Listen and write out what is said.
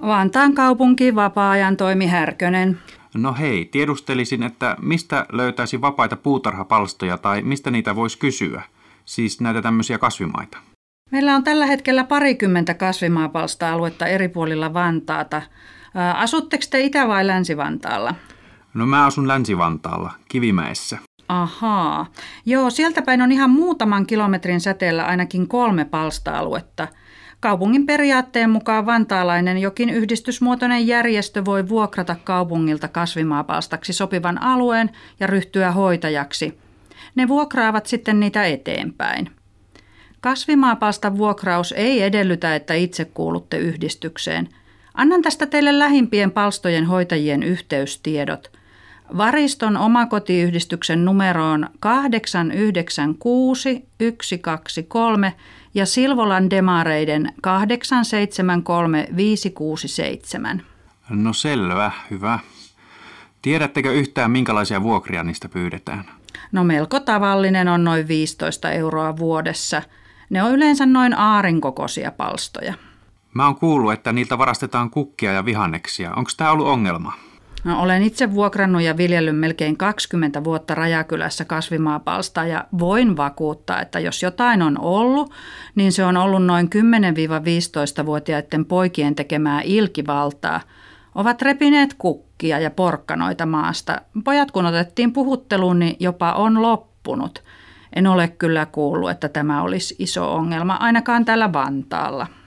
Vantaan kaupunki, vapaa-ajan toimi Härkönen. No hei, tiedustelisin, että mistä löytäisi vapaita puutarhapalstoja tai mistä niitä voisi kysyä? Siis näitä tämmöisiä kasvimaita. Meillä on tällä hetkellä 20 kasvimaapalsta-aluetta eri puolilla Vantaata. Asutteko te Itä- vai Länsi-Vantaalla? No mä asun Länsi-Vantaalla, Kivimäessä. Ahaa. Joo, sieltä päin on ihan muutaman kilometrin säteellä ainakin 3 palsta-aluetta. Kaupungin periaatteen mukaan vantaalainen jokin yhdistysmuotoinen järjestö voi vuokrata kaupungilta kasvimaapalstaksi sopivan alueen ja ryhtyä hoitajaksi. Ne vuokraavat sitten niitä eteenpäin. Kasvimaapalstan vuokraus ei edellytä, että itse kuulutte yhdistykseen. Annan tästä teille lähimpien palstojen hoitajien yhteystiedot. Variston omakotiyhdistyksen numero on 896 123 ja Silvolan demareiden 873 567. No selvä, hyvä. Tiedättekö yhtään, minkälaisia vuokria niistä pyydetään? No melko tavallinen on noin 15 € vuodessa. Ne on yleensä noin aarin kokoisia palstoja. Mä oon kuullut, että niiltä varastetaan kukkia ja vihanneksia. Onko tämä ollut ongelma? No, olen itse vuokrannut ja viljellyt melkein 20 vuotta Rajakylässä kasvimaapalstaa ja voin vakuuttaa, että jos jotain on ollut, niin se on ollut noin 10-15-vuotiaiden poikien tekemää ilkivaltaa. Ovat repineet kukkia ja porkkanoita maasta. Pojat kun otettiin puhutteluun, niin jopa on loppunut. En ole kyllä kuullut, että tämä olisi iso ongelma, ainakaan täällä Vantaalla.